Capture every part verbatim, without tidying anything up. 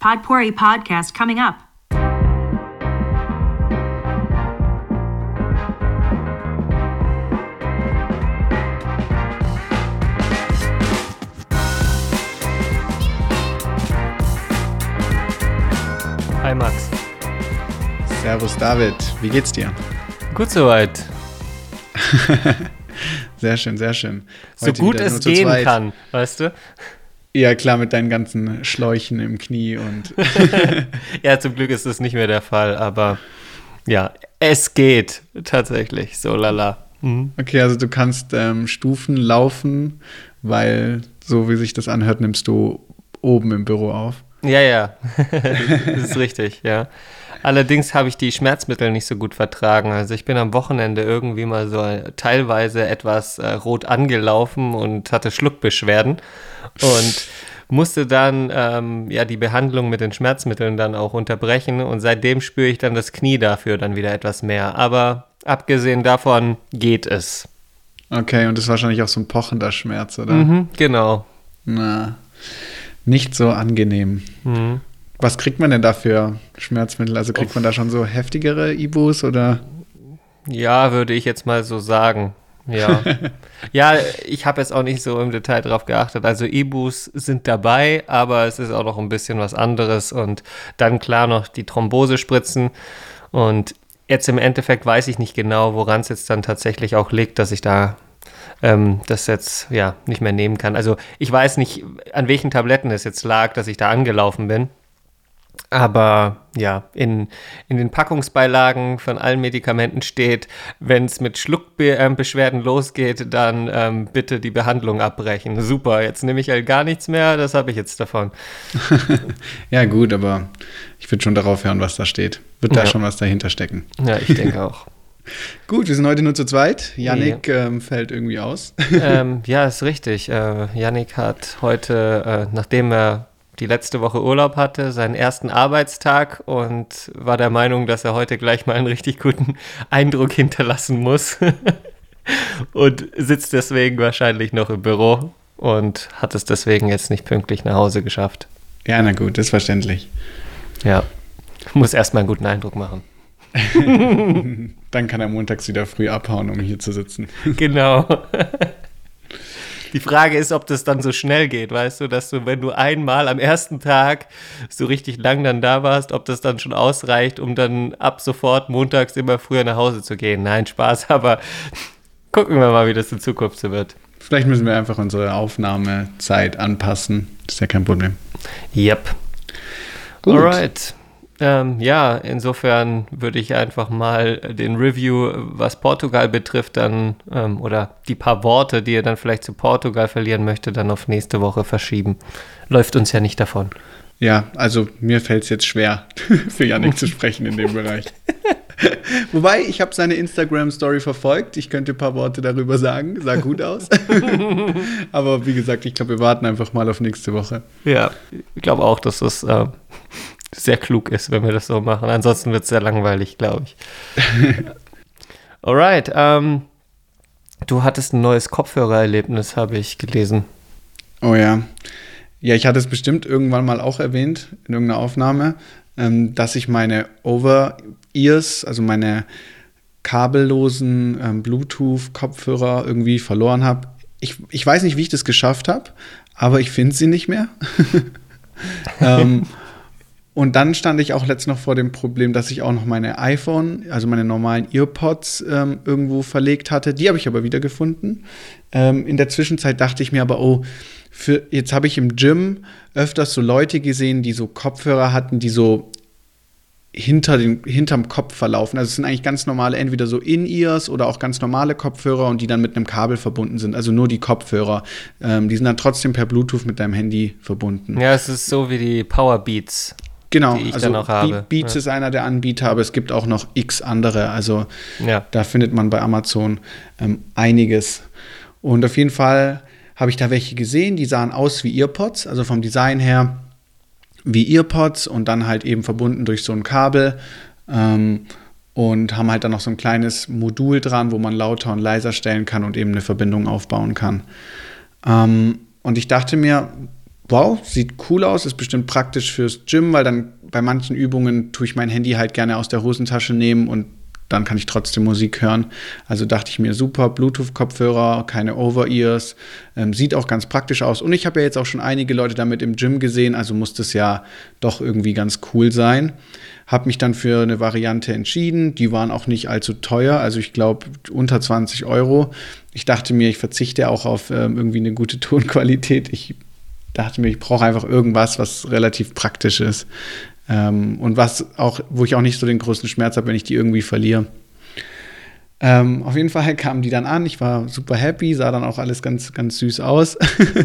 Podpori podcast coming up. Hi Max. Servus David, wie geht's dir? Gut soweit. Sehr schön, sehr schön. Heute so gut es gehen kann, weißt du? Ja klar, mit deinen ganzen Schläuchen im Knie und... Ja, zum Glück ist das nicht mehr der Fall, aber ja, es geht tatsächlich, so lala. Mhm. Okay, also du kannst ähm, Stufen laufen, weil, so wie sich das anhört, nimmst du oben im Büro auf. Ja, ja, das ist richtig, ja. Allerdings habe ich die Schmerzmittel nicht so gut vertragen. Also ich bin am Wochenende irgendwie mal so teilweise etwas äh, rot angelaufen und hatte Schluckbeschwerden und musste dann ähm, ja die Behandlung mit den Schmerzmitteln dann auch unterbrechen und seitdem spüre ich dann das Knie dafür dann wieder etwas mehr. Aber abgesehen davon geht es. Okay, und das ist wahrscheinlich auch so ein pochender Schmerz, oder? Mhm, genau. Na, nicht so angenehm. Mhm. Was kriegt man denn da für Schmerzmittel? Also kriegt man da schon so heftigere Ibus oder? Ja, würde ich jetzt mal so sagen. Ja, ja, ich habe jetzt auch nicht so im Detail drauf geachtet. Also Ibus sind dabei, aber es ist auch noch ein bisschen was anderes und dann klar noch die Thrombosespritzen und jetzt im Endeffekt weiß ich nicht genau, woran es jetzt dann tatsächlich auch liegt, dass ich da ähm, das jetzt ja nicht mehr nehmen kann. Also ich weiß nicht, an welchen Tabletten es jetzt lag, dass ich da angelaufen bin. Aber ja, in, in den Packungsbeilagen von allen Medikamenten steht, wenn es mit Schluckbeschwerden losgeht, dann ähm, bitte die Behandlung abbrechen. Super, jetzt nehme ich halt gar nichts mehr, das habe ich jetzt davon. Ja gut, aber ich würde schon darauf hören, was da steht. Wird da ja. schon was dahinter stecken. Ja, ich denke auch. Gut, wir sind heute nur zu zweit. Yannick ja. ähm, fällt irgendwie aus. ähm, ja, ist richtig. Äh, Yannick hat heute, äh, nachdem er die letzte Woche Urlaub hatte, seinen ersten Arbeitstag und war der Meinung, dass er heute gleich mal einen richtig guten Eindruck hinterlassen muss und sitzt deswegen wahrscheinlich noch im Büro und hat es deswegen jetzt nicht pünktlich nach Hause geschafft. Ja, na gut, ist verständlich. Ja, muss erstmal einen guten Eindruck machen. Dann kann er montags wieder früh abhauen, um hier zu sitzen. Genau. Die Frage ist, ob das dann so schnell geht, weißt du, dass du, wenn du einmal am ersten Tag so richtig lang dann da warst, ob das dann schon ausreicht, um dann ab sofort montags immer früher nach Hause zu gehen. Nein, Spaß, aber gucken wir mal, wie das in Zukunft so wird. Vielleicht müssen wir einfach unsere Aufnahmezeit anpassen. Das ist ja kein Problem. Yep. Gut. Alright. Ähm, ja, insofern würde ich einfach mal den Review, was Portugal betrifft, dann ähm, oder die paar Worte, die er dann vielleicht zu Portugal verlieren möchte, dann auf nächste Woche verschieben. Läuft uns ja nicht davon. Ja, also mir fällt es jetzt schwer, für Yannick zu sprechen in dem Bereich. Wobei, ich habe seine Instagram-Story verfolgt. Ich könnte ein paar Worte darüber sagen. Sah gut aus. Aber wie gesagt, ich glaube, wir warten einfach mal auf nächste Woche. Ja, ich glaube auch, dass das äh, sehr klug ist, wenn wir das so machen. Ansonsten wird es sehr langweilig, glaube ich. Alright, ähm, du hattest ein neues Kopfhörererlebnis, habe ich gelesen. Oh ja. Ja, ich hatte es bestimmt irgendwann mal auch erwähnt in irgendeiner Aufnahme, ähm, dass ich meine Over-Ears, also meine kabellosen ähm, Bluetooth-Kopfhörer irgendwie verloren habe. Ich, ich weiß nicht, wie ich das geschafft habe, aber ich finde sie nicht mehr. ähm, Und dann stand ich auch letztens noch vor dem Problem, dass ich auch noch meine iPhone, also meine normalen EarPods ähm, irgendwo verlegt hatte. Die habe ich aber wiedergefunden. Ähm, in der Zwischenzeit dachte ich mir aber, oh, für, jetzt habe ich im Gym öfters so Leute gesehen, die so Kopfhörer hatten, die so hinter den, hinterm Kopf verlaufen. Also es sind eigentlich ganz normale, entweder so In-Ears oder auch ganz normale Kopfhörer und die dann mit einem Kabel verbunden sind. Also nur die Kopfhörer. Ähm, die sind dann trotzdem per Bluetooth mit deinem Handy verbunden. Ja, es ist so wie die Powerbeats. Genau, die ich also dann auch habe. Be- Beats ja. ist einer der Anbieter, aber es gibt auch noch x andere. Also ja. da findet man bei Amazon ähm, einiges. Und auf jeden Fall habe ich da welche gesehen, die sahen aus wie EarPods, also vom Design her wie EarPods und dann halt eben verbunden durch so ein Kabel ähm, und haben halt dann noch so ein kleines Modul dran, wo man lauter und leiser stellen kann und eben eine Verbindung aufbauen kann. Ähm, und ich dachte mir, wow, sieht cool aus, ist bestimmt praktisch fürs Gym, weil dann bei manchen Übungen tue ich mein Handy halt gerne aus der Hosentasche nehmen und dann kann ich trotzdem Musik hören. Also dachte ich mir, super, Bluetooth-Kopfhörer, keine Over-Ears, ähm, sieht auch ganz praktisch aus. Und ich habe ja jetzt auch schon einige Leute damit im Gym gesehen, also muss das ja doch irgendwie ganz cool sein. Habe mich dann für eine Variante entschieden, die waren auch nicht allzu teuer, also ich glaube unter zwanzig Euro. Ich dachte mir, ich verzichte auch auf ähm, irgendwie eine gute Tonqualität. Ich dachte mir, ich brauche einfach irgendwas, was relativ praktisch ist. Ähm, und was auch, wo ich auch nicht so den größten Schmerz habe, wenn ich die irgendwie verliere. Ähm, auf jeden Fall kamen die dann an, ich war super happy, sah dann auch alles ganz, ganz süß aus.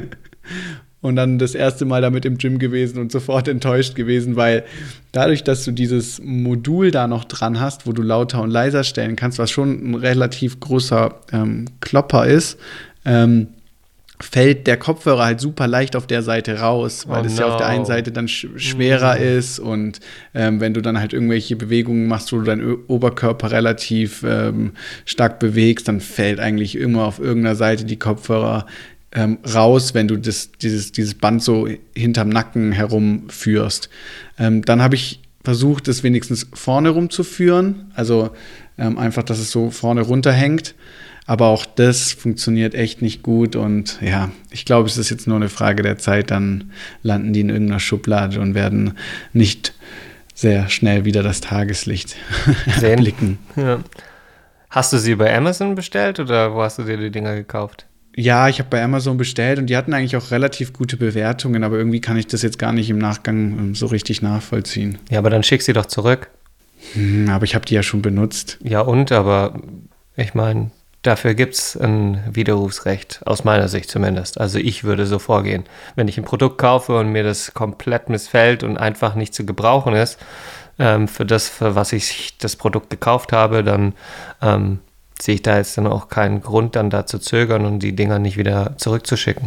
Und dann das erste Mal damit im Gym gewesen und sofort enttäuscht gewesen, weil dadurch, dass du dieses Modul da noch dran hast, wo du lauter und leiser stellen kannst, was schon ein relativ großer ähm, Klopper ist, ähm, fällt der Kopfhörer halt super leicht auf der Seite raus, weil es oh no. ja auf der einen Seite dann sch- schwerer mm. ist und ähm, wenn du dann halt irgendwelche Bewegungen machst, wo du deinen Ö- Oberkörper relativ ähm, stark bewegst, dann fällt eigentlich immer auf irgendeiner Seite die Kopfhörer ähm, raus, wenn du das, dieses, dieses Band so hinterm Nacken herumführst. Ähm, dann habe ich versucht, das wenigstens vorne rumzuführen, also ähm, einfach, dass es so vorne runterhängt. Aber auch das funktioniert echt nicht gut und ja, ich glaube, es ist jetzt nur eine Frage der Zeit, dann landen die in irgendeiner Schublade und werden nicht sehr schnell wieder das Tageslicht erblicken. Ja. Hast du sie bei Amazon bestellt oder wo hast du dir die Dinger gekauft? Ja, ich habe bei Amazon bestellt und die hatten eigentlich auch relativ gute Bewertungen, aber irgendwie kann ich das jetzt gar nicht im Nachgang so richtig nachvollziehen. Ja, aber dann schick sie doch zurück. Hm, aber ich habe die ja schon benutzt. Ja und, aber ich meine... Dafür gibt es ein Widerrufsrecht, aus meiner Sicht zumindest. Also ich würde so vorgehen. Wenn ich ein Produkt kaufe und mir das komplett missfällt und einfach nicht zu gebrauchen ist, ähm, für das, für was ich das Produkt gekauft habe, dann ähm, sehe ich da jetzt dann auch keinen Grund, dann da zu zögern und die Dinger nicht wieder zurückzuschicken.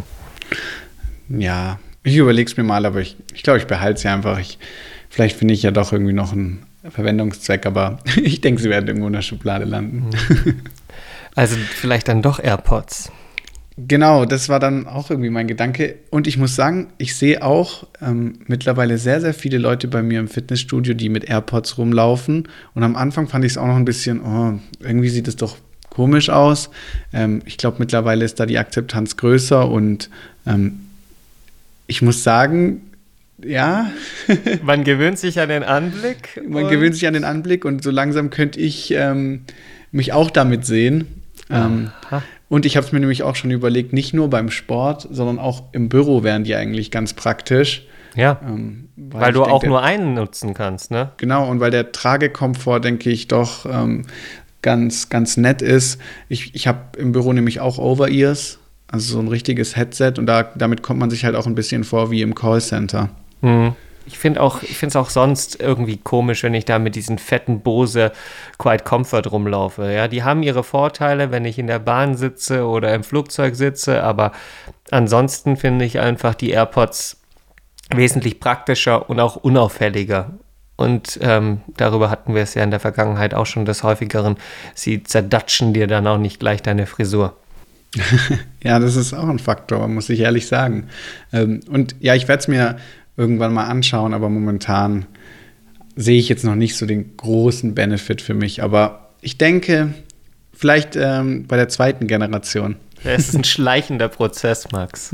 Ja, ich überlege es mir mal, aber ich, ich glaube, ich behalte sie einfach. Ich, vielleicht finde ich ja doch irgendwie noch einen Verwendungszweck, aber ich denke, sie werden irgendwo in der Schublade landen. Mhm. Also vielleicht dann doch AirPods. Genau, das war dann auch irgendwie mein Gedanke. Und ich muss sagen, ich sehe auch ähm, mittlerweile sehr, sehr viele Leute bei mir im Fitnessstudio, die mit AirPods rumlaufen. Und am Anfang fand ich es auch noch ein bisschen, oh, irgendwie sieht es doch komisch aus. Ähm, ich glaube, mittlerweile ist da die Akzeptanz größer. Und ähm, ich muss sagen, ja. Man gewöhnt sich an den Anblick. Man gewöhnt sich an den Anblick und so langsam könnte ich ähm, mich auch damit sehen. Ähm, und ich habe es mir nämlich auch schon überlegt, nicht nur beim Sport, sondern auch im Büro wären die eigentlich ganz praktisch. Ja, ähm, weil, weil du denke, auch nur einen nutzen kannst, ne? Genau, und weil der Tragekomfort, denke ich, doch ähm, ganz, ganz nett ist. Ich, ich habe im Büro nämlich auch Over-Ears, also so ein richtiges Headset und da, damit kommt man sich halt auch ein bisschen vor wie im Callcenter. Mhm. Ich finde auch, ich finde es auch sonst irgendwie komisch, wenn ich da mit diesen fetten Bose Quiet Comfort rumlaufe. Ja, die haben ihre Vorteile, wenn ich in der Bahn sitze oder im Flugzeug sitze, aber ansonsten finde ich einfach die AirPods wesentlich praktischer und auch unauffälliger. Und ähm, darüber hatten wir es ja in der Vergangenheit auch schon des Häufigeren. Sie zerdatschen dir dann auch nicht gleich deine Frisur. Ja, das ist auch ein Faktor, muss ich ehrlich sagen. Ähm, und ja, ich werde es mir irgendwann mal anschauen, aber momentan sehe ich jetzt noch nicht so den großen Benefit für mich. Aber ich denke, vielleicht ähm, bei der zweiten Generation. Es ist ein schleichender Prozess, Max.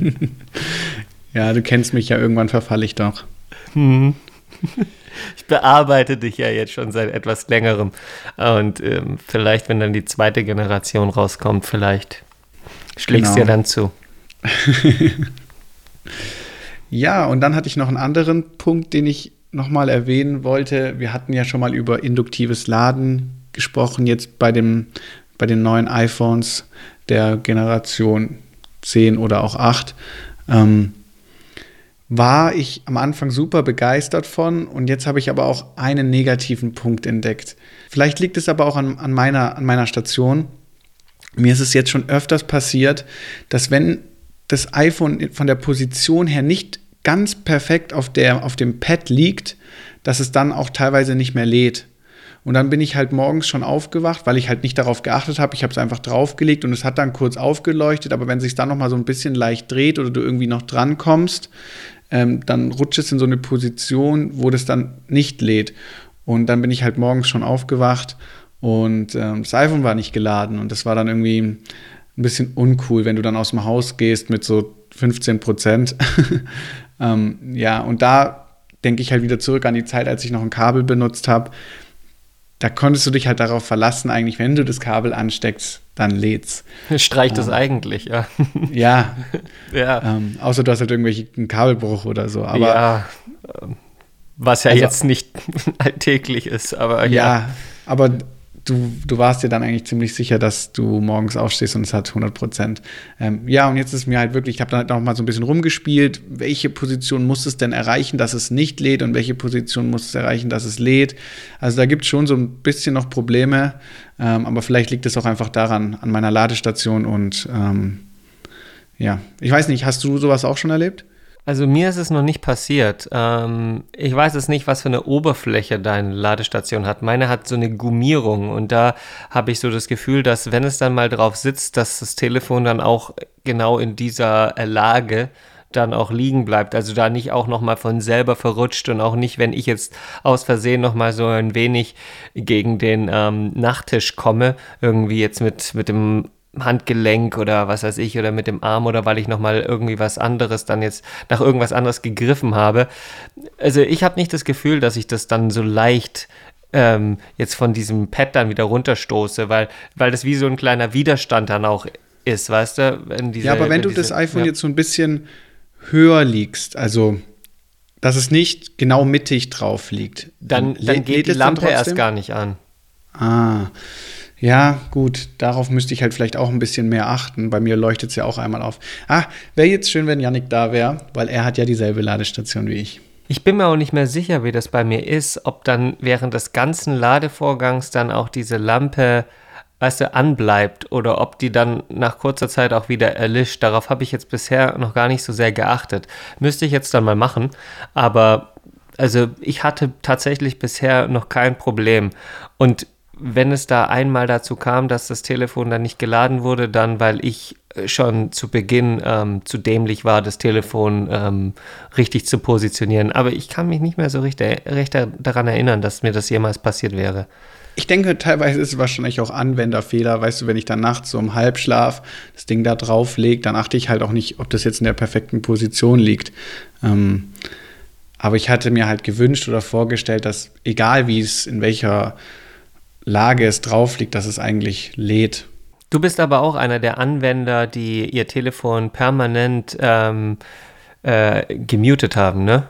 Ja, du kennst mich ja, irgendwann verfalle ich doch. Hm. Ich bearbeite dich ja jetzt schon seit etwas längerem. Und ähm, vielleicht, wenn dann die zweite Generation rauskommt, vielleicht schlägst du genau. dir dann zu. Ja, und dann hatte ich noch einen anderen Punkt, den ich nochmal erwähnen wollte. Wir hatten ja schon mal über induktives Laden gesprochen, jetzt bei, dem, bei den neuen iPhones der Generation zehn oder auch acht. Ähm, war ich am Anfang super begeistert von und jetzt habe ich aber auch einen negativen Punkt entdeckt. Vielleicht liegt es aber auch an, an, meiner, an meiner Station. Mir ist es jetzt schon öfters passiert, dass wenn das iPhone von der Position her nicht ganz perfekt auf, der, auf dem Pad liegt, dass es dann auch teilweise nicht mehr lädt. Und dann bin ich halt morgens schon aufgewacht, weil ich halt nicht darauf geachtet habe. Ich habe es einfach draufgelegt und es hat dann kurz aufgeleuchtet. Aber wenn es sich dann nochmal so ein bisschen leicht dreht oder du irgendwie noch dran kommst, ähm, dann rutscht es in so eine Position, wo das dann nicht lädt. Und dann bin ich halt morgens schon aufgewacht und ähm, das iPhone war nicht geladen. Und das war dann irgendwie ein bisschen uncool, wenn du dann aus dem Haus gehst mit so fünfzehn Prozent. ähm, ja, und da denke ich halt wieder zurück an die Zeit, als ich noch ein Kabel benutzt habe. Da konntest du dich halt darauf verlassen, eigentlich, wenn du das Kabel ansteckst, dann lädt's. Streicht es ähm, eigentlich, ja. Ja, ja. Ähm, außer du hast halt irgendwelche einen Kabelbruch oder so. Aber, ja, was ja also, jetzt nicht alltäglich ist, aber ja. Ja, aber du, du warst dir dann eigentlich ziemlich sicher, dass du morgens aufstehst und es hat hundert Prozent. Ähm, ja, und jetzt ist mir halt wirklich, ich habe dann halt noch mal so ein bisschen rumgespielt, welche Position muss es denn erreichen, dass es nicht lädt und welche Position muss es erreichen, dass es lädt. Also da gibt es schon so ein bisschen noch Probleme, ähm, aber vielleicht liegt es auch einfach daran, an meiner Ladestation und ähm, ja, ich weiß nicht, hast du sowas auch schon erlebt? Also mir ist es noch nicht passiert. Ähm, ich weiß es nicht, was für eine Oberfläche deine Ladestation hat. Meine hat so eine Gummierung und da habe ich so das Gefühl, dass wenn es dann mal drauf sitzt, dass das Telefon dann auch genau in dieser Lage dann auch liegen bleibt. Also da nicht auch nochmal von selber verrutscht und auch nicht, wenn ich jetzt aus Versehen nochmal so ein wenig gegen den ähm, Nachttisch komme, irgendwie jetzt mit, mit dem Handgelenk oder was weiß ich oder mit dem Arm oder weil ich nochmal irgendwie was anderes dann jetzt nach irgendwas anderes gegriffen habe. Also ich habe nicht das Gefühl, dass ich das dann so leicht ähm, jetzt von diesem Pad dann wieder runterstoße, weil, weil das wie so ein kleiner Widerstand dann auch ist, weißt du? Wenn diese, ja, aber wenn, wenn du diese, das iPhone ja. jetzt so ein bisschen höher liegst, also dass es nicht genau mittig drauf liegt, dann, dann, dann geht die Lampe erst gar nicht an. Ah, ja, gut, darauf müsste ich halt vielleicht auch ein bisschen mehr achten. Bei mir leuchtet es ja auch einmal auf. Ah, wäre jetzt schön, wenn Yannick da wäre, weil er hat ja dieselbe Ladestation wie ich. Ich bin mir auch nicht mehr sicher, wie das bei mir ist, ob dann während des ganzen Ladevorgangs dann auch diese Lampe, weißt du, anbleibt oder ob die dann nach kurzer Zeit auch wieder erlischt. Darauf habe ich jetzt bisher noch gar nicht so sehr geachtet. Müsste ich jetzt dann mal machen, aber also ich hatte tatsächlich bisher noch kein Problem und wenn es da einmal dazu kam, dass das Telefon dann nicht geladen wurde, dann weil ich schon zu Beginn ähm, zu dämlich war, das Telefon ähm, richtig zu positionieren. Aber ich kann mich nicht mehr so richtig, recht daran erinnern, dass mir das jemals passiert wäre. Ich denke, teilweise ist es wahrscheinlich auch Anwenderfehler. Weißt du, wenn ich dann nachts so im Halbschlaf das Ding da drauf lege, dann achte ich halt auch nicht, ob das jetzt in der perfekten Position liegt. Ähm, aber ich hatte mir halt gewünscht oder vorgestellt, dass egal wie es, in welcher Lage es drauf liegt, dass es eigentlich lädt. Du bist aber auch einer der Anwender, die ihr Telefon permanent ähm, äh, gemutet haben, ne?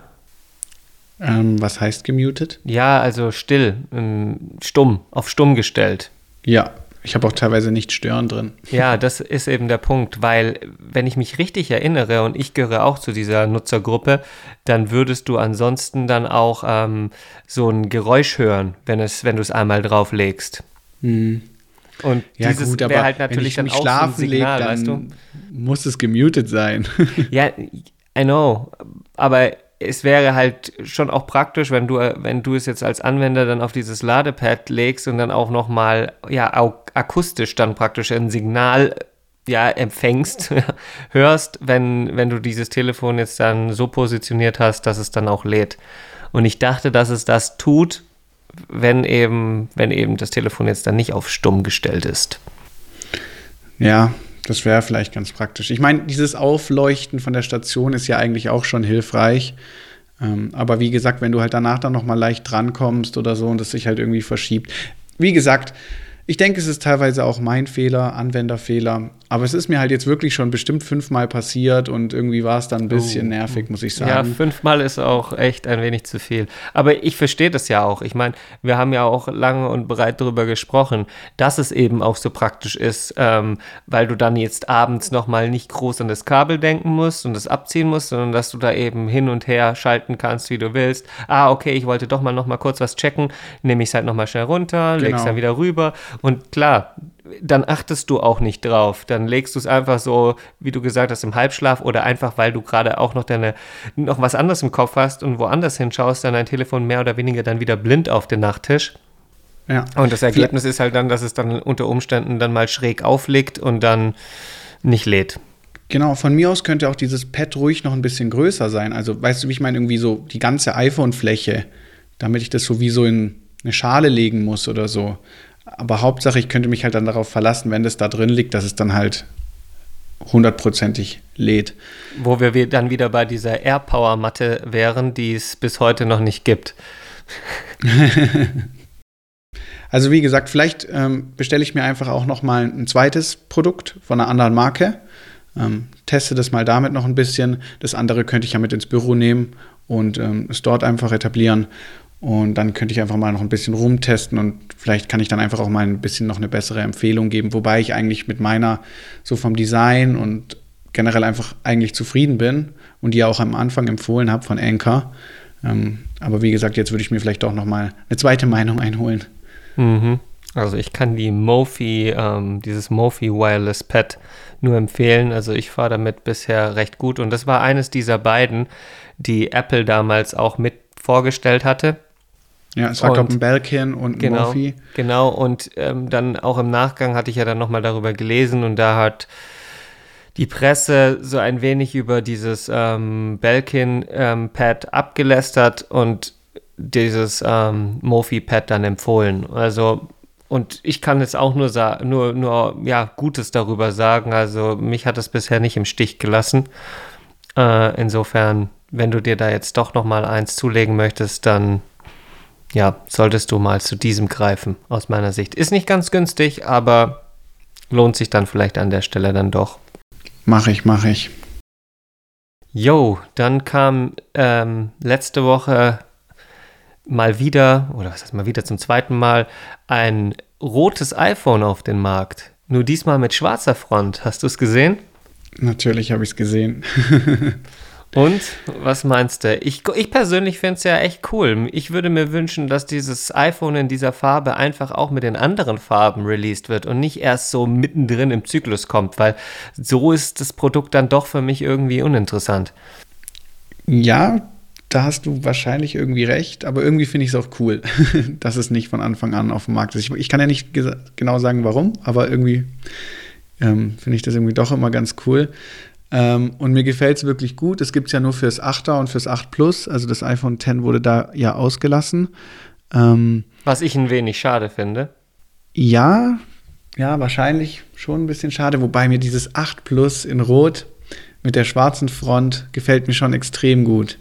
Ähm, was heißt gemutet? Ja, also still, ähm, stumm, auf stumm gestellt. Ja, ich habe auch teilweise nicht stören drin. Ja, das ist eben der Punkt, weil wenn ich mich richtig erinnere und ich gehöre auch zu dieser Nutzergruppe, dann würdest du ansonsten dann auch ähm, so ein Geräusch hören, wenn es, wenn du es einmal drauflegst. Hm. Und ja, dieses wäre halt natürlich dann auch so ein Signal, leg, weißt du? Muss es gemutet sein. Ja, I know, aber es wäre halt schon auch praktisch, wenn du, wenn du es jetzt als Anwender dann auf dieses Ladepad legst und dann auch nochmal ja, akustisch dann praktisch ein Signal ja, empfängst, hörst, wenn, wenn du dieses Telefon jetzt dann so positioniert hast, dass es dann auch lädt. Und ich dachte, dass es das tut, wenn eben, wenn eben das Telefon jetzt dann nicht auf stumm gestellt ist. Ja, das wäre vielleicht ganz praktisch. Ich meine, dieses Aufleuchten von der Station ist ja eigentlich auch schon hilfreich. Ähm, aber wie gesagt, wenn du halt danach dann nochmal leicht drankommst oder so und es sich halt irgendwie verschiebt. Wie gesagt, ich denke, es ist teilweise auch mein Fehler, Anwenderfehler. Aber es ist mir halt jetzt wirklich schon bestimmt fünfmal passiert und irgendwie war es dann ein bisschen oh. nervig, muss ich sagen. Ja, fünfmal ist auch echt ein wenig zu viel. Aber ich verstehe das ja auch. Ich meine, wir haben ja auch lange und breit darüber gesprochen, dass es eben auch so praktisch ist, ähm, weil du dann jetzt abends nochmal nicht groß an das Kabel denken musst und das abziehen musst, sondern dass du da eben hin und her schalten kannst, wie du willst. Ah, okay, ich wollte doch mal noch mal kurz was checken, nehme ich es halt noch mal schnell runter, genau. Leg's dann wieder rüber und klar, dann achtest du auch nicht drauf. Dann legst du es einfach so, wie du gesagt hast, im Halbschlaf oder einfach, weil du gerade auch noch deine noch was anderes im Kopf hast und woanders hinschaust, dann dein Telefon mehr oder weniger dann wieder blind auf den Nachttisch. Ja. Und das Ergebnis ist halt dann, dass es dann unter Umständen dann mal schräg aufliegt und dann nicht lädt. Genau, von mir aus könnte auch dieses Pad ruhig noch ein bisschen größer sein. Also, weißt du, wie ich meine, irgendwie so die ganze iPhone-Fläche, damit ich das sowieso in eine Schale legen muss oder so. Aber Hauptsache, ich könnte mich halt dann darauf verlassen, wenn das da drin liegt, dass es dann halt hundertprozentig lädt. Wo wir dann wieder bei dieser AirPower-Matte wären, die es bis heute noch nicht gibt. Also wie gesagt, vielleicht ähm, bestelle ich mir einfach auch noch mal ein zweites Produkt von einer anderen Marke. Ähm, teste das mal damit noch ein bisschen. Das andere könnte ich ja mit ins Büro nehmen und ähm, es dort einfach etablieren. Und dann könnte ich einfach mal noch ein bisschen rumtesten und vielleicht kann ich dann einfach auch mal ein bisschen noch eine bessere Empfehlung geben, wobei ich eigentlich mit meiner so vom Design und generell einfach eigentlich zufrieden bin und die auch am Anfang empfohlen habe von Anker. Ähm, aber wie gesagt, jetzt würde ich mir vielleicht auch noch mal eine zweite Meinung einholen. Mhm. Also ich kann die Mophie, ähm, dieses Mophie Wireless Pad nur empfehlen. Also ich fahre damit bisher recht gut und das war eines dieser beiden, die Apple damals auch mit vorgestellt hatte. Ja, es war, glaube ich, ein Belkin und ein genau, Mophie. Genau, und ähm, dann auch im Nachgang hatte ich ja dann nochmal darüber gelesen und da hat die Presse so ein wenig über dieses ähm, Belkin-Pad ähm, abgelästert und dieses ähm, Mophie-Pad dann empfohlen. Also, und ich kann jetzt auch nur, sa- nur, nur ja, Gutes darüber sagen. Also, mich hat es bisher nicht im Stich gelassen. Äh, insofern, wenn du dir da jetzt doch nochmal eins zulegen möchtest, dann ja, solltest du mal zu diesem greifen, aus meiner Sicht. Ist nicht ganz günstig, aber lohnt sich dann vielleicht an der Stelle dann doch. Mach ich, mach ich. Jo, dann kam ähm, letzte Woche mal wieder, oder was heißt mal wieder zum zweiten Mal, ein rotes iPhone auf den Markt. Nur diesmal mit schwarzer Front. Hast du es gesehen? Natürlich habe ich es gesehen. Und, was meinst du? Ich, ich persönlich finde es ja echt cool. Ich würde mir wünschen, dass dieses iPhone in dieser Farbe einfach auch mit den anderen Farben released wird und nicht erst so mittendrin im Zyklus kommt, weil so ist das Produkt dann doch für mich irgendwie uninteressant. Ja, da hast du wahrscheinlich irgendwie recht, aber irgendwie finde ich es auch cool, dass es nicht von Anfang an auf dem Markt ist. Ich, ich kann ja nicht gesa- genau sagen, warum, aber irgendwie ähm, finde ich das irgendwie doch immer ganz cool. Ähm, und mir gefällt es wirklich gut. Es gibt es ja nur fürs achter und fürs acht Plus, also das iPhone X wurde da ja ausgelassen. Ähm, Was ich ein wenig schade finde. ja, ja, wahrscheinlich schon ein bisschen schade, wobei mir dieses acht Plus in Rot mit der schwarzen Front gefällt mir schon extrem gut.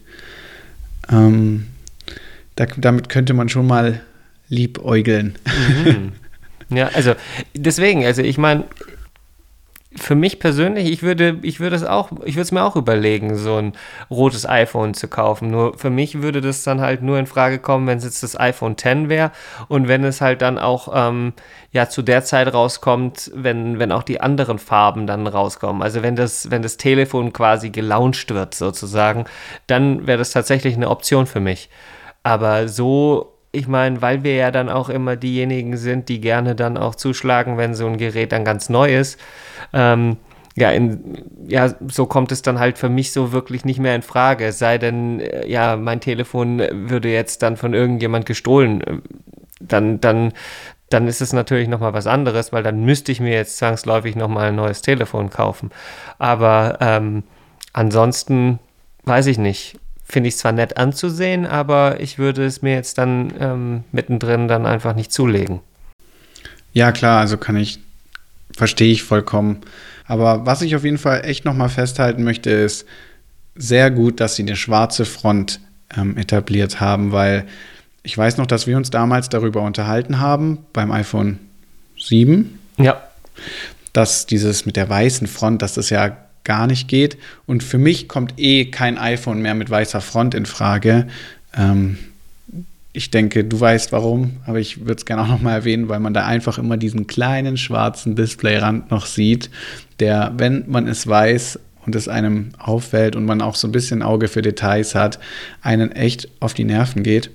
Ähm, da, damit könnte man schon mal liebäugeln. Mhm. Ja, also deswegen, also ich meine, für mich persönlich, ich würde, ich würde es auch, ich würde es mir auch überlegen, so ein rotes iPhone zu kaufen. Nur für mich würde das dann halt nur in Frage kommen, wenn es jetzt das iPhone X wäre und wenn es halt dann auch ähm, ja zu der Zeit rauskommt, wenn, wenn auch die anderen Farben dann rauskommen. Also wenn das, wenn das Telefon quasi gelauncht wird sozusagen, dann wäre das tatsächlich eine Option für mich. Aber so, ich meine, weil wir ja dann auch immer diejenigen sind, die gerne dann auch zuschlagen, wenn so ein Gerät dann ganz neu ist. Ähm, ja, in, ja, so kommt es dann halt für mich so wirklich nicht mehr in Frage. Es sei denn, äh, ja, mein Telefon würde jetzt dann von irgendjemand gestohlen. Dann, dann, dann ist es natürlich nochmal was anderes, weil dann müsste ich mir jetzt zwangsläufig nochmal ein neues Telefon kaufen. Aber ähm, ansonsten weiß ich nicht. Finde ich es zwar nett anzusehen, aber ich würde es mir jetzt dann ähm, mittendrin dann einfach nicht zulegen. Ja, klar, also kann ich, verstehe ich vollkommen. Aber was ich auf jeden Fall echt nochmal festhalten möchte, ist sehr gut, dass sie eine schwarze Front ähm, etabliert haben, weil ich weiß noch, dass wir uns damals darüber unterhalten haben, beim iPhone sieben, Ja. dass dieses mit der weißen Front, dass das ja gar nicht geht. Und für mich kommt eh kein iPhone mehr mit weißer Front in Frage. Ähm, ich denke, du weißt warum, aber ich würde es gerne auch noch mal erwähnen, weil man da einfach immer diesen kleinen schwarzen Displayrand noch sieht, der, wenn man es weiß und es einem auffällt und man auch so ein bisschen Auge für Details hat, einen echt auf die Nerven geht.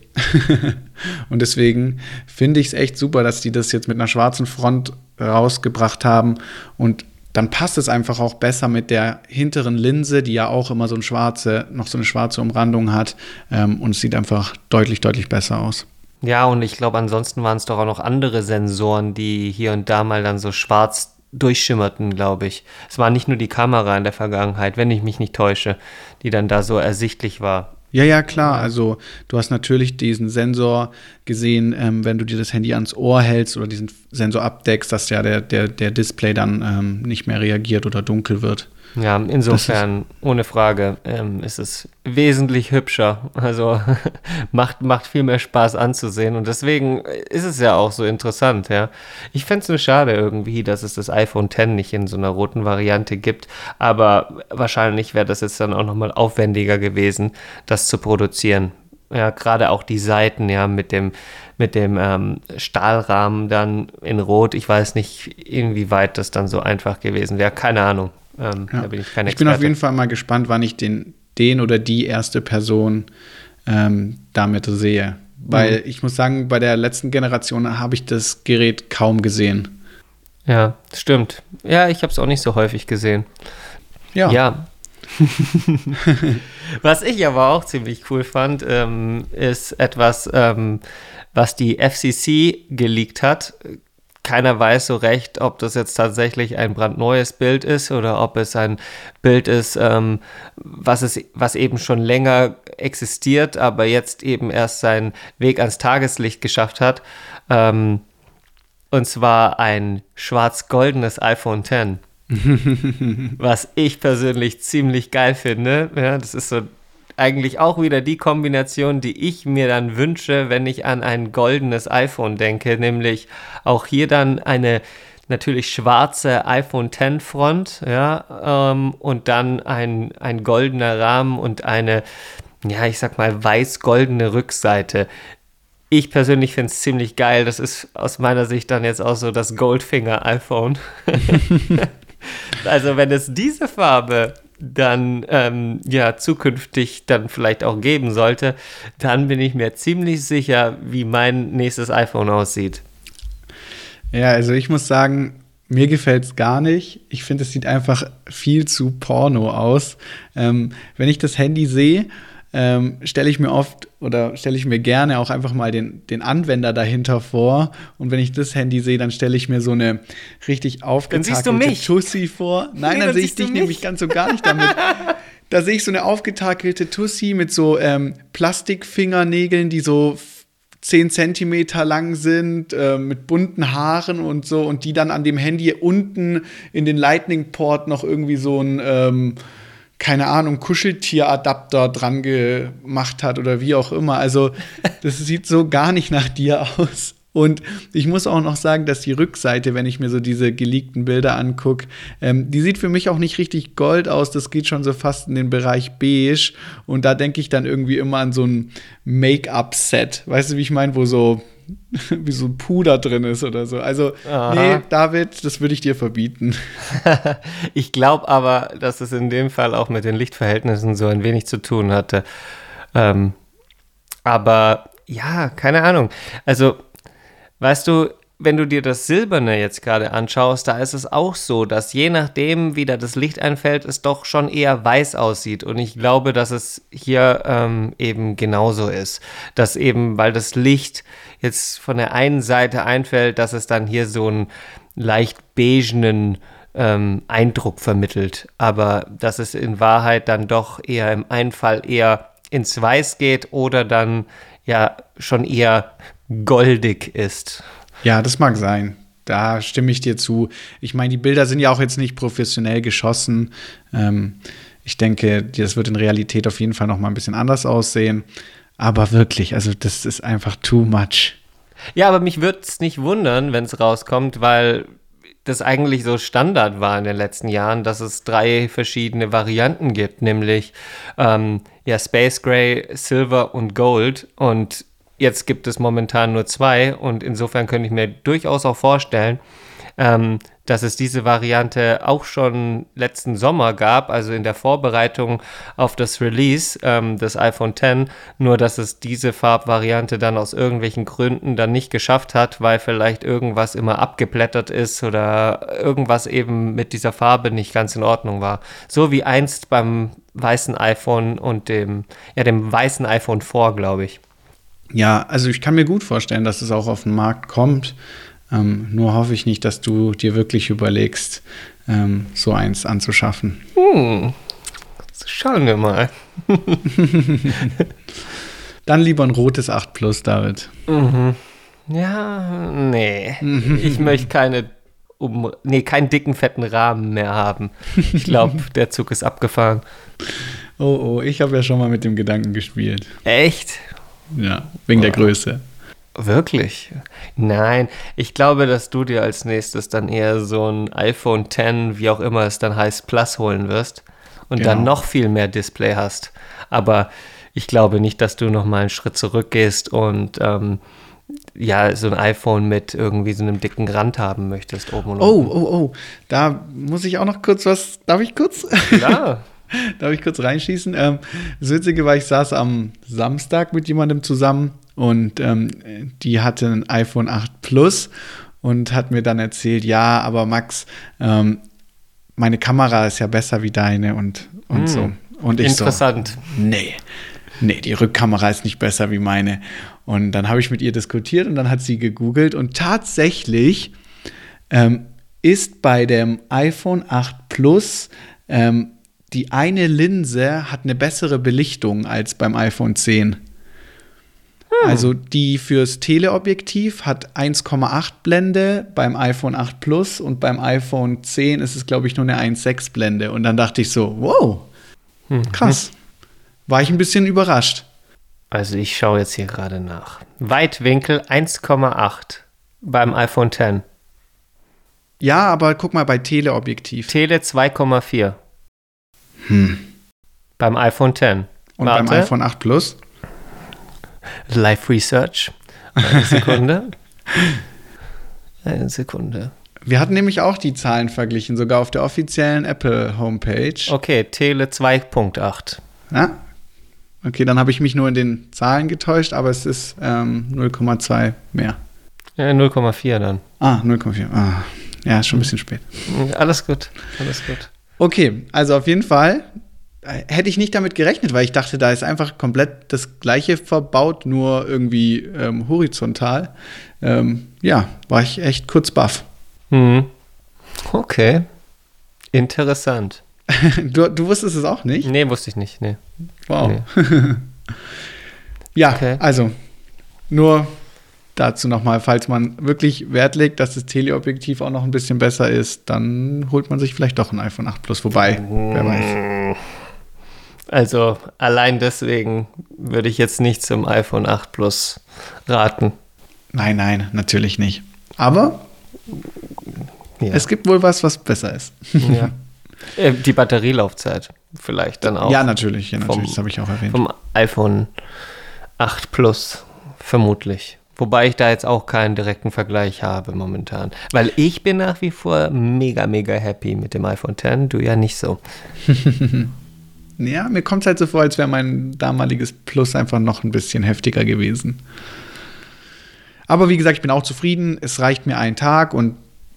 Und deswegen finde ich es echt super, dass die das jetzt mit einer schwarzen Front rausgebracht haben und dann passt es einfach auch besser mit der hinteren Linse, die ja auch immer so eine schwarze, noch so eine schwarze Umrandung hat. Ähm, und es sieht einfach deutlich, deutlich besser aus. Ja, und ich glaube, ansonsten waren es doch auch noch andere Sensoren, die hier und da mal dann so schwarz durchschimmerten, glaube ich. Es war nicht nur die Kamera in der Vergangenheit, wenn ich mich nicht täusche, die dann da so ersichtlich war. Ja, ja, klar. Also du hast natürlich diesen Sensor gesehen, ähm, wenn du dir das Handy ans Ohr hältst oder diesen Sensor abdeckst, dass ja der, der, der Display dann ähm, nicht mehr reagiert oder dunkel wird. Ja, insofern, ohne Frage, ähm, ist es wesentlich hübscher. Also macht, macht viel mehr Spaß anzusehen und deswegen ist es ja auch so interessant, ja. Ich fände es nur schade irgendwie, dass es das iPhone X nicht in so einer roten Variante gibt, aber wahrscheinlich wäre das jetzt dann auch nochmal aufwendiger gewesen, das zu produzieren. Ja, gerade auch die Seiten, ja, mit dem, mit dem ähm, Stahlrahmen dann in Rot. Ich weiß nicht, inwieweit das dann so einfach gewesen wäre. Keine Ahnung. Ähm, ja. Da bin ich kein Experte. Ich bin auf jeden Fall mal gespannt, wann ich den, den oder die erste Person ähm, damit sehe. Weil mhm. ich muss sagen, bei der letzten Generation habe ich das Gerät kaum gesehen. Ja, stimmt. Ja, ich habe es auch nicht so häufig gesehen. Ja. Ja. Was ich aber auch ziemlich cool fand, ähm, ist etwas, ähm, was die F C C geleakt hat. Keiner weiß so recht, ob das jetzt tatsächlich ein brandneues Bild ist oder ob es ein Bild ist, ähm, was, es, was eben schon länger existiert, aber jetzt eben erst seinen Weg ans Tageslicht geschafft hat. Ähm, und zwar ein schwarz-goldenes iPhone X. Was ich persönlich ziemlich geil finde. Ja, das ist so eigentlich auch wieder die Kombination, die ich mir dann wünsche, wenn ich an ein goldenes iPhone denke, nämlich auch hier dann eine natürlich schwarze iPhone X Front, ja, ähm, und dann ein, ein goldener Rahmen und eine, ja, ich sag mal, weiß-goldene Rückseite. Ich persönlich finde es ziemlich geil. Das ist aus meiner Sicht dann jetzt auch so das Goldfinger-iPhone. Also wenn es diese Farbe dann ähm, ja zukünftig dann vielleicht auch geben sollte, dann bin ich mir ziemlich sicher, wie mein nächstes iPhone aussieht. Ja, also ich muss sagen, mir gefällt es gar nicht. Ich finde, es sieht einfach viel zu porno aus. Ähm, wenn ich das Handy sehe, ähm, stelle ich mir oft oder stelle ich mir gerne auch einfach mal den, den Anwender dahinter vor. Und wenn ich das Handy sehe, dann stelle ich mir so eine richtig aufgetakelte Tussi vor. Nein, nee, dann, dann sehe ich dich nämlich ganz so gar nicht damit. Da sehe ich so eine aufgetakelte Tussi mit so ähm, Plastikfingernägeln, die so zehn Zentimeter lang sind, äh, mit bunten Haaren und so. Und die dann an dem Handy unten in den Lightning-Port noch irgendwie so ein ähm, keine Ahnung, Kuscheltieradapter dran gemacht hat oder wie auch immer. Also das sieht so gar nicht nach dir aus. Und ich muss auch noch sagen, dass die Rückseite, wenn ich mir so diese geleakten Bilder angucke, ähm, die sieht für mich auch nicht richtig gold aus. Das geht schon so fast in den Bereich beige. Und da denke ich dann irgendwie immer an so ein Make-up-Set. Weißt du, wie ich meine, wo so wie so ein Puder drin ist oder so. Also, Aha. nee, David, das würde ich dir verbieten. Ich glaube aber, dass es in dem Fall auch mit den Lichtverhältnissen so ein wenig zu tun hatte. Ähm, aber ja, keine Ahnung. Also, weißt du, wenn du dir das Silberne jetzt gerade anschaust, da ist es auch so, dass je nachdem, wie da das Licht einfällt, es doch schon eher weiß aussieht. Und ich glaube, dass es hier ähm, eben genauso ist. Dass eben, weil das Licht jetzt von der einen Seite einfällt, dass es dann hier so einen leicht beigenen ähm, Eindruck vermittelt. Aber dass es in Wahrheit dann doch eher im einen Fall eher ins Weiß geht oder dann ja schon eher goldig ist. Ja, das mag sein. Da stimme ich dir zu. Ich meine, die Bilder sind ja auch jetzt nicht professionell geschossen. Ähm, ich denke, das wird in Realität auf jeden Fall noch mal ein bisschen anders aussehen. Aber wirklich, also das ist einfach too much. Ja, aber mich würde es nicht wundern, wenn es rauskommt, weil das eigentlich so Standard war in den letzten Jahren, dass es drei verschiedene Varianten gibt, nämlich ähm, ja, Space Gray, Silver und Gold. Und jetzt gibt es momentan nur zwei und insofern könnte ich mir durchaus auch vorstellen, ähm, dass es diese Variante auch schon letzten Sommer gab, also in der Vorbereitung auf das Release ähm, des iPhone X, nur dass es diese Farbvariante dann aus irgendwelchen Gründen dann nicht geschafft hat, weil vielleicht irgendwas immer abgeblättert ist oder irgendwas eben mit dieser Farbe nicht ganz in Ordnung war. So wie einst beim weißen iPhone und dem, ja, dem weißen iPhone vier, glaube ich. Ja, also ich kann mir gut vorstellen, dass es auch auf den Markt kommt. Ähm, nur hoffe ich nicht, dass du dir wirklich überlegst, ähm, so eins anzuschaffen. Hm. Schauen wir mal. Dann lieber ein rotes acht Plus, David. Mhm. Ja, nee. Ich möchte keine, um, nee, keinen dicken, fetten Rahmen mehr haben. Ich glaube, der Zug ist abgefahren. Oh, oh, ich habe ja schon mal mit dem Gedanken gespielt. Echt? Ja, wegen oh. der Größe. Wirklich? Nein, ich glaube, dass du dir als nächstes dann eher so ein iPhone X, wie auch immer es dann heißt, Plus holen wirst und genau. dann noch viel mehr Display hast. Aber ich glaube nicht, dass du noch mal einen Schritt zurückgehst und ähm, ja, so ein iPhone mit irgendwie so einem dicken Rand haben möchtest oben und Oh, unten. oh, oh, da muss ich auch noch kurz was, darf ich kurz? Klar. Darf ich kurz reinschießen? Ähm, das Witzige war, ich saß am Samstag mit jemandem zusammen und ähm, die hatte ein iPhone acht Plus und hat mir dann erzählt, ja, aber Max, ähm, meine Kamera ist ja besser wie deine und, und hm. so. Und ich Interessant. So, nee, nee, die Rückkamera ist nicht besser wie meine. Und dann habe ich mit ihr diskutiert und dann hat sie gegoogelt und tatsächlich ähm, ist bei dem iPhone acht Plus ähm, die eine Linse hat eine bessere Belichtung als beim iPhone zehn. Hm. Also die fürs Teleobjektiv hat eins Komma acht Blende beim iPhone acht Plus und beim iPhone zehn ist es, glaube ich, nur eine eins Komma sechs Blende. Und dann dachte ich so, wow, krass. War ich ein bisschen überrascht. Also ich schaue jetzt hier gerade nach. Weitwinkel eins Komma acht beim iPhone X. Ja, aber guck mal bei Teleobjektiv. Tele zwei Komma vier. Hm. Beim iPhone X. Und Warte. beim iPhone acht Plus? Live Research. Eine Sekunde. Eine Sekunde. Wir hatten nämlich auch die Zahlen verglichen, sogar auf der offiziellen Apple-Homepage. Okay, Tele zwei Komma acht. Ja. Okay, dann habe ich mich nur in den Zahlen getäuscht, aber es ist ähm, null Komma zwei mehr. Ja, null Komma vier dann. Ah, null Komma vier. Ah. Ja, ist schon ein bisschen spät. Alles gut, alles gut. Okay, also auf jeden Fall hätte ich nicht damit gerechnet, weil ich dachte, da ist einfach komplett das Gleiche verbaut, nur irgendwie ähm, horizontal. Ähm, ja, war ich echt kurz baff. Hm. Okay, interessant. du, du wusstest es auch nicht? Nee, wusste ich nicht, nee. Wow. Nee. Ja, okay. Also nur dazu nochmal, falls man wirklich Wert legt, dass das Teleobjektiv auch noch ein bisschen besser ist, dann holt man sich vielleicht doch ein iPhone acht Plus. Wobei, mmh. wer weiß. Also allein deswegen würde ich jetzt nicht zum iPhone acht Plus raten. Nein, nein, natürlich nicht. Aber ja. Es gibt wohl was, was besser ist. Ja. Die Batterielaufzeit vielleicht dann auch. Ja, natürlich, ja, natürlich. Vom, das habe ich auch erwähnt. Vom iPhone acht Plus vermutlich. Wobei ich da jetzt auch keinen direkten Vergleich habe momentan. Weil ich bin nach wie vor mega, mega happy mit dem iPhone X. Du ja nicht so. Ja, mir kommt es halt so vor, als wäre mein damaliges Plus einfach noch ein bisschen heftiger gewesen. Aber wie gesagt, ich bin auch zufrieden. Es reicht mir ein Tag und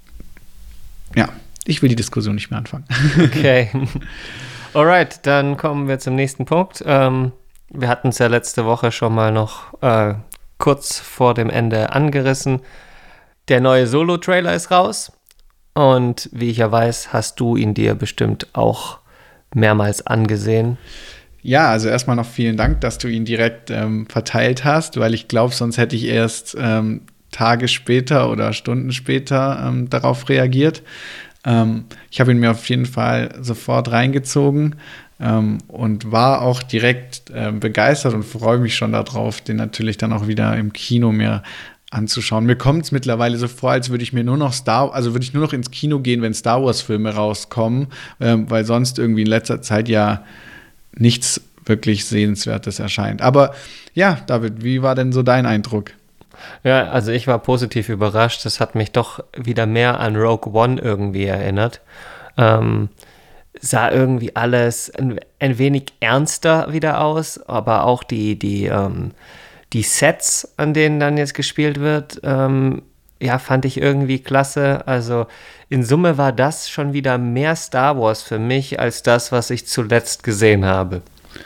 ja, ich will die Diskussion nicht mehr anfangen. Okay. Alright, dann kommen wir zum nächsten Punkt. Ähm, wir hatten es ja letzte Woche schon mal noch äh, kurz vor dem Ende angerissen. Der neue Solo-Trailer ist raus. Und wie ich ja weiß, hast du ihn dir bestimmt auch mehrmals angesehen. Ja, also erstmal noch vielen Dank, dass du ihn direkt ähm, verteilt hast, weil ich glaube, sonst hätte ich erst ähm, Tage später oder Stunden später ähm, darauf reagiert. Ähm, ich habe ihn mir auf jeden Fall sofort reingezogen ähm, und war auch direkt äh, begeistert und freue mich schon darauf, den natürlich dann auch wieder im Kino mir anzuschauen. Mir kommt es mittlerweile so vor, als würde ich mir nur noch Star, also würde ich nur noch ins Kino gehen, wenn Star Wars Filme rauskommen, ähm, weil sonst irgendwie in letzter Zeit ja nichts wirklich Sehenswertes erscheint. Aber ja, David, wie war denn so dein Eindruck? Ja, also ich war positiv überrascht. Das hat mich doch wieder mehr an Rogue One irgendwie erinnert. Ähm, sah irgendwie alles ein, ein wenig ernster wieder aus, aber auch die, die, ähm, die Sets, an denen dann jetzt gespielt wird, ähm, ja, fand ich irgendwie klasse. Also in Summe war das schon wieder mehr Star Wars für mich als das, was ich zuletzt gesehen habe.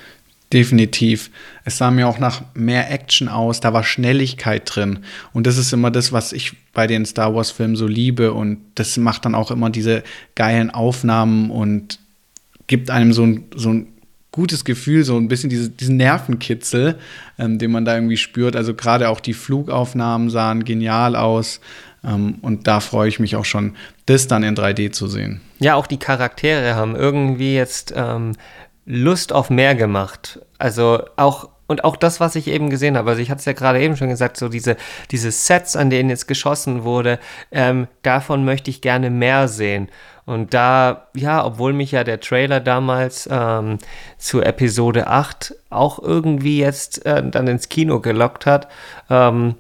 Definitiv. Es sah mir auch nach mehr Action aus, da war Schnelligkeit drin. Und das ist immer das, was ich bei den Star Wars-Filmen so liebe. Und das macht dann auch immer diese geilen Aufnahmen und gibt einem so ein, so ein gutes Gefühl, so ein bisschen diese, diesen Nervenkitzel, ähm, den man da irgendwie spürt. Also gerade auch die Flugaufnahmen sahen genial aus. Ähm, und da freue ich mich auch schon, das dann in drei D zu sehen. Ja, auch die Charaktere haben irgendwie jetzt ähm, Lust auf mehr gemacht. Also auch, und auch das, was ich eben gesehen habe, also ich hatte es ja gerade eben schon gesagt, so diese, diese Sets, an denen jetzt geschossen wurde, ähm, davon möchte ich gerne mehr sehen. Und da, ja, obwohl mich ja der Trailer damals ähm, zu Episode acht auch irgendwie jetzt äh, dann ins Kino gelockt hat, ähm,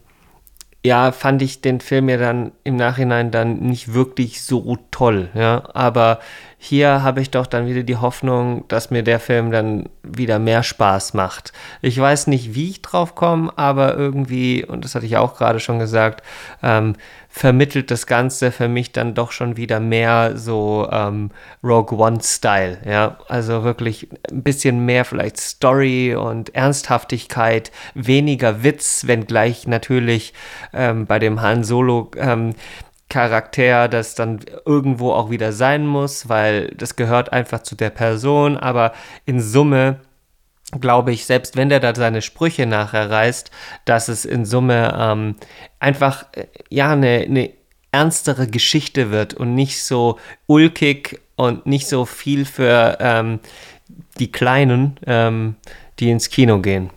ja, fand ich den Film ja dann im Nachhinein dann nicht wirklich so toll, ja, aber hier habe ich doch dann wieder die Hoffnung, dass mir der Film dann wieder mehr Spaß macht. Ich weiß nicht, wie ich drauf komme, aber irgendwie, und das hatte ich auch gerade schon gesagt, ähm, vermittelt das Ganze für mich dann doch schon wieder mehr so ähm, Rogue One-Style, ja, also wirklich ein bisschen mehr vielleicht Story und Ernsthaftigkeit, weniger Witz, wenngleich natürlich ähm, bei dem Han Solo ähm, Charakter, das dann irgendwo auch wieder sein muss, weil das gehört einfach zu der Person, aber in Summe glaube ich, selbst wenn der da seine Sprüche nachher reißt, dass es in Summe ähm, einfach äh, ja eine, eine ernstere Geschichte wird und nicht so ulkig und nicht so viel für ähm, die Kleinen, ähm, die ins Kino gehen.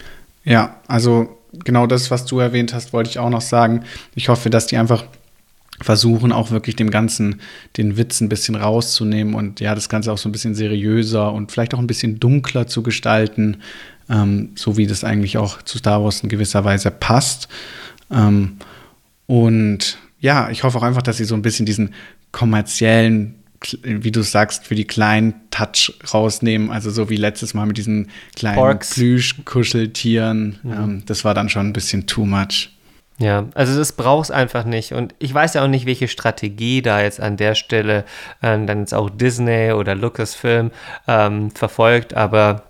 Ja, also genau das, was du erwähnt hast, wollte ich auch noch sagen. Ich hoffe, dass die einfach versuchen auch wirklich dem Ganzen den Witz ein bisschen rauszunehmen und ja, das Ganze auch so ein bisschen seriöser und vielleicht auch ein bisschen dunkler zu gestalten, ähm, so wie das eigentlich auch zu Star Wars in gewisser Weise passt. Ähm, und ja, ich hoffe auch einfach, dass sie so ein bisschen diesen kommerziellen, wie du sagst, für die kleinen Touch rausnehmen, also so wie letztes Mal mit diesen kleinen Plüsch-Kuscheltieren. Mhm. Ähm, das war dann schon ein bisschen too much. Ja, also das braucht es einfach nicht. Und ich weiß ja auch nicht, welche Strategie da jetzt an der Stelle äh, dann jetzt auch Disney oder Lucasfilm ähm, verfolgt, aber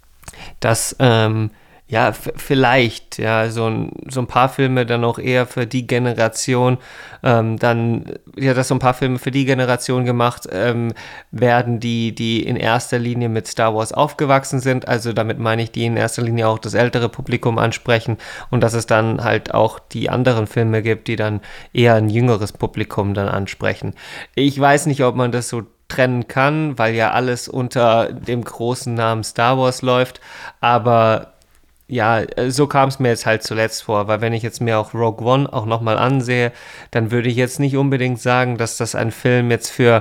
das, ähm, ja, f- vielleicht, ja, so ein, so ein paar Filme dann auch eher für die Generation, ähm, dann, ja, dass so ein paar Filme für die Generation gemacht ähm, werden, die, die in erster Linie mit Star Wars aufgewachsen sind, also damit meine ich, die in erster Linie auch das ältere Publikum ansprechen und dass es dann halt auch die anderen Filme gibt, die dann eher ein jüngeres Publikum dann ansprechen. Ich weiß nicht, ob man das so trennen kann, weil ja alles unter dem großen Namen Star Wars läuft, aber ja, so kam es mir jetzt halt zuletzt vor, weil wenn ich jetzt mir auch Rogue One auch nochmal ansehe, dann würde ich jetzt nicht unbedingt sagen, dass das ein Film jetzt für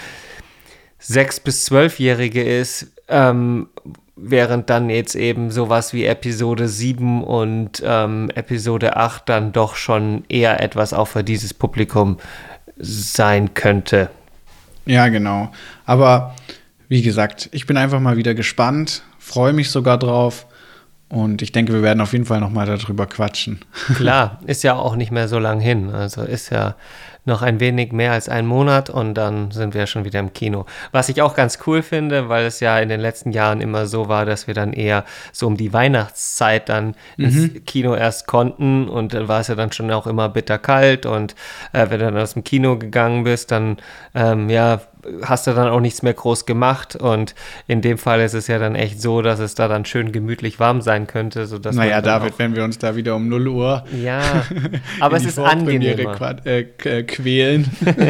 sechs- bis zwölfjährige ist, ähm, während dann jetzt eben sowas wie Episode sieben und ähm, Episode acht dann doch schon eher etwas auch für dieses Publikum sein könnte. Ja, genau. Aber wie gesagt, ich bin einfach mal wieder gespannt, freue mich sogar drauf. Und ich denke, wir werden auf jeden Fall noch mal darüber quatschen. Klar, ist ja auch nicht mehr so lang hin. Also ist ja noch ein wenig mehr als ein Monat und dann sind wir schon wieder im Kino. Was ich auch ganz cool finde, weil es ja in den letzten Jahren immer so war, dass wir dann eher so um die Weihnachtszeit dann mhm. ins Kino erst konnten und dann war es ja dann schon auch immer bitterkalt und äh, wenn du dann aus dem Kino gegangen bist, dann ähm, ja, hast du dann auch nichts mehr groß gemacht und in dem Fall ist es ja dann echt so, dass es da dann schön gemütlich warm sein könnte. Sodass naja, David, wenn wir uns da wieder um null Uhr ja, aber es ist angenehmer. Quad- äh, äh, quälen.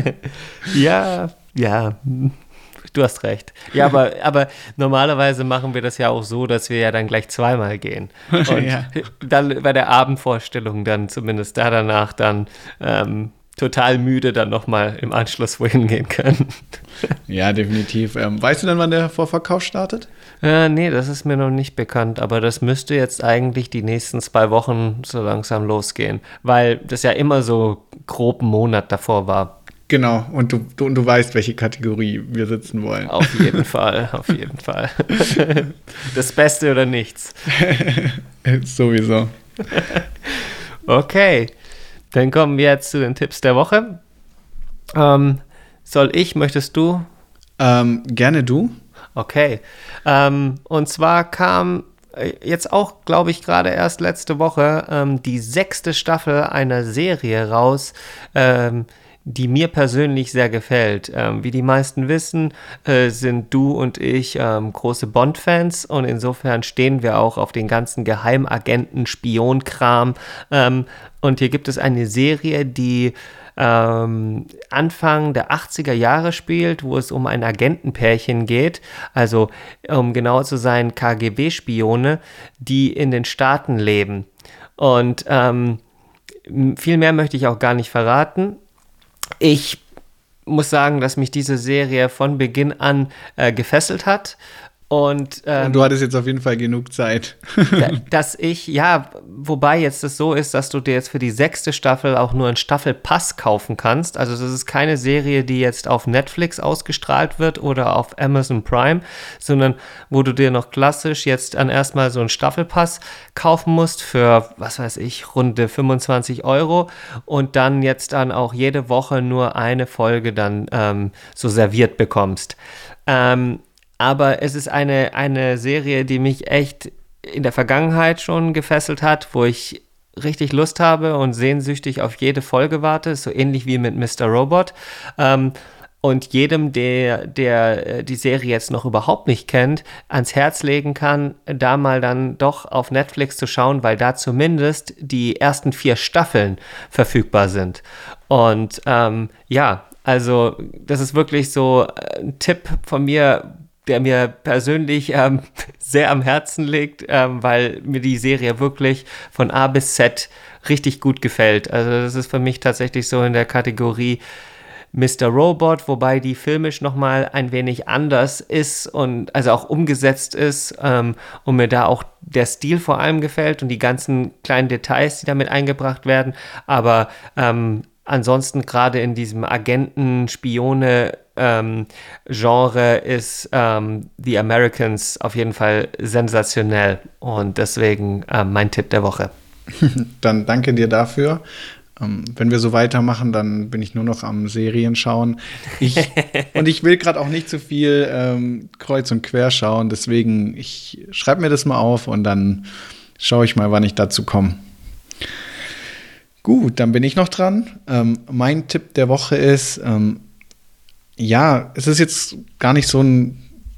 ja, ja, du hast recht. Ja, aber, aber normalerweise machen wir das ja auch so, dass wir ja dann gleich zweimal gehen. Und ja. dann bei der Abendvorstellung dann zumindest da danach dann ähm, total müde dann nochmal im Anschluss wohin gehen können. Ja, definitiv. Ähm, weißt du denn, wann der Vorverkauf startet? Äh, nee, das ist mir noch nicht bekannt, aber das müsste jetzt eigentlich die nächsten zwei Wochen so langsam losgehen, weil das ja immer so grob einen Monat davor war. Genau, und du, du, und du weißt, welche Kategorie wir sitzen wollen. Auf jeden Fall, auf jeden Fall. Das Beste oder nichts. Sowieso. Okay. Dann kommen wir jetzt zu den Tipps der Woche. Ähm, soll ich, möchtest du? Ähm, gerne du. Okay. Ähm, und zwar kam jetzt auch, glaube ich, gerade erst letzte Woche ähm, die sechste Staffel einer Serie raus, ähm, die mir persönlich sehr gefällt. Ähm, wie die meisten wissen, äh, sind du und ich ähm, große Bond-Fans und insofern stehen wir auch auf den ganzen Geheimagenten, Spionkram. Ähm, und hier gibt es eine Serie, die ähm, Anfang der achtziger Jahre spielt, wo es um ein Agentenpärchen geht, also um genau zu sein K G B-Spione, die in den Staaten leben. Und ähm, viel mehr möchte ich auch gar nicht verraten. Ich muss sagen, dass mich diese Serie von Beginn an äh, gefesselt hat. Und, ähm, und du hattest jetzt auf jeden Fall genug Zeit. dass ich, ja, wobei jetzt das so ist, dass du dir jetzt für die sechste Staffel auch nur einen Staffelpass kaufen kannst. Also das ist keine Serie, die jetzt auf Netflix ausgestrahlt wird oder auf Amazon Prime, sondern wo du dir noch klassisch jetzt dann erstmal so einen Staffelpass kaufen musst für, was weiß ich, runde fünfundzwanzig Euro und dann jetzt dann auch jede Woche nur eine Folge dann ähm, so serviert bekommst. Ähm, Aber es ist eine, eine Serie, die mich echt in der Vergangenheit schon gefesselt hat, wo ich richtig Lust habe und sehnsüchtig auf jede Folge warte, so ähnlich wie mit Mister Robot. Ähm, und jedem, der, der die Serie jetzt noch überhaupt nicht kennt, ans Herz legen kann, da mal dann doch auf Netflix zu schauen, weil da zumindest die ersten vier Staffeln verfügbar sind. Und ähm, ja, also das ist wirklich so ein Tipp von mir, der mir persönlich ähm, sehr am Herzen liegt, ähm, weil mir die Serie wirklich von A bis Z richtig gut gefällt. Also das ist für mich tatsächlich so in der Kategorie Mister Robot, wobei die filmisch nochmal ein wenig anders ist und also auch umgesetzt ist ähm, und mir da auch der Stil vor allem gefällt und die ganzen kleinen Details, die damit eingebracht werden. Aber ähm, ansonsten gerade in diesem Agenten-Spione- Ähm, Genre ist ähm, The Americans auf jeden Fall sensationell und deswegen ähm, mein Tipp der Woche. Dann danke dir dafür. Ähm, wenn wir so weitermachen, dann bin ich nur noch am Serien schauen. Ich, und ich will gerade auch nicht zu viel ähm, kreuz und quer schauen, deswegen ich schreibe mir das mal auf und dann schaue ich mal, wann ich dazu komme. Gut, dann bin ich noch dran. Ähm, mein Tipp der Woche ist, ähm, ja, es ist jetzt gar nicht so ein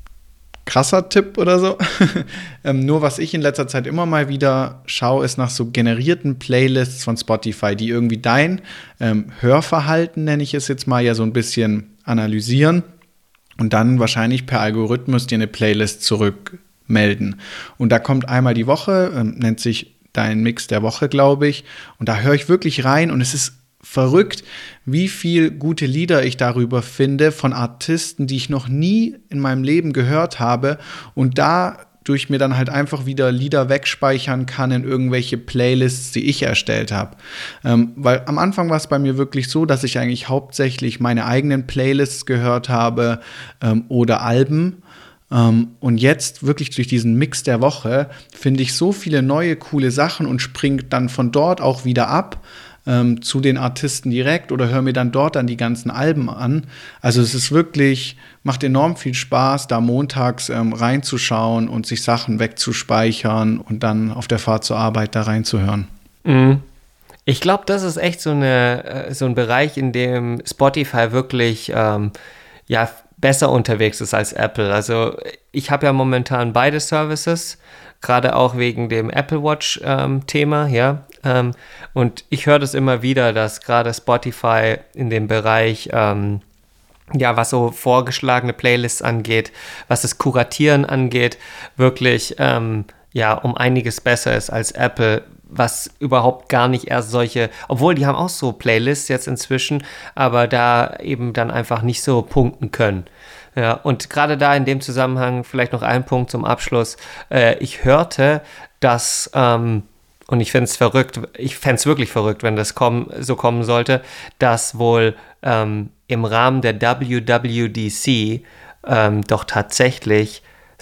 krasser Tipp oder so. ähm, nur was ich in letzter Zeit immer mal wieder schaue, ist nach so generierten Playlists von Spotify, die irgendwie dein ähm, Hörverhalten, nenne ich es jetzt mal, ja so ein bisschen analysieren und dann wahrscheinlich per Algorithmus dir eine Playlist zurückmelden. Und da kommt einmal die Woche, ähm, nennt sich Dein Mix der Woche, glaube ich. Und da höre ich wirklich rein und es ist verrückt, wie viel gute Lieder ich darüber finde von Artisten, die ich noch nie in meinem Leben gehört habe und dadurch mir dann halt einfach wieder Lieder wegspeichern kann in irgendwelche Playlists, die ich erstellt habe. Ähm, weil am Anfang war es bei mir wirklich so, dass ich eigentlich hauptsächlich meine eigenen Playlists gehört habe ähm, oder Alben. Um, und jetzt wirklich durch diesen Mix der Woche finde ich so viele neue, coole Sachen und springe dann von dort auch wieder ab ähm, zu den Artisten direkt oder höre mir dann dort dann die ganzen Alben an. Also es ist wirklich, macht enorm viel Spaß, da montags ähm, reinzuschauen und sich Sachen wegzuspeichern und dann auf der Fahrt zur Arbeit da reinzuhören. Mhm. Ich glaube, das ist echt so, eine, so ein Bereich, in dem Spotify wirklich ähm, ja, besser unterwegs ist als Apple. Also ich habe ja momentan beide Services, gerade auch wegen dem Apple Watch ähm, Thema, ja. Ähm, und ich höre das immer wieder, dass gerade Spotify in dem Bereich, ähm, ja, was so vorgeschlagene Playlists angeht, was das Kuratieren angeht, wirklich ähm, ja, um einiges besser ist als Apple, was überhaupt gar nicht erst solche, obwohl die haben auch so Playlists jetzt inzwischen, aber da eben dann einfach nicht so punkten können. Ja, und gerade da in dem Zusammenhang vielleicht noch ein Punkt zum Abschluss. Äh, ich hörte, dass, ähm, und ich finde es verrückt, ich fände es wirklich verrückt, wenn das kommen, so kommen sollte, dass wohl ähm, im Rahmen der W W D C ähm, doch tatsächlich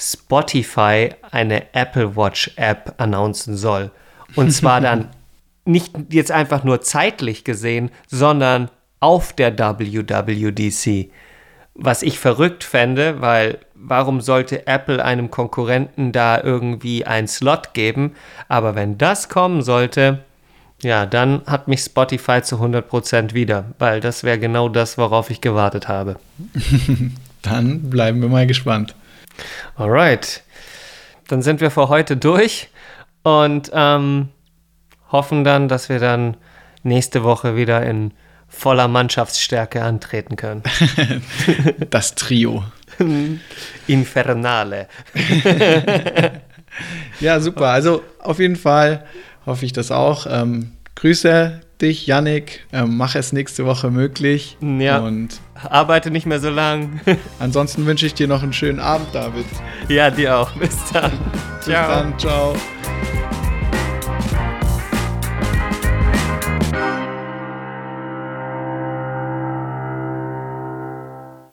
Spotify eine Apple Watch App announcen soll. Und zwar dann nicht jetzt einfach nur zeitlich gesehen, sondern auf der W W D C. was ich verrückt fände, weil warum sollte Apple einem Konkurrenten da irgendwie einen Slot geben? Aber wenn das kommen sollte, ja, dann hat mich Spotify zu hundert Prozent wieder, weil das wäre genau das, worauf ich gewartet habe. Dann bleiben wir mal gespannt. Alright, dann sind wir für heute durch und ähm, hoffen dann, dass wir dann nächste Woche wieder in voller Mannschaftsstärke antreten können. Das Trio. Infernale. Ja, super. Also auf jeden Fall hoffe ich das auch. Ähm, Grüße dich, Yannick. Ähm, mach es nächste Woche möglich. Ja. Und arbeite nicht mehr so lang. Ansonsten wünsche ich dir noch einen schönen Abend, David. Ja, dir auch. Bis dann. Bis dann. Ciao.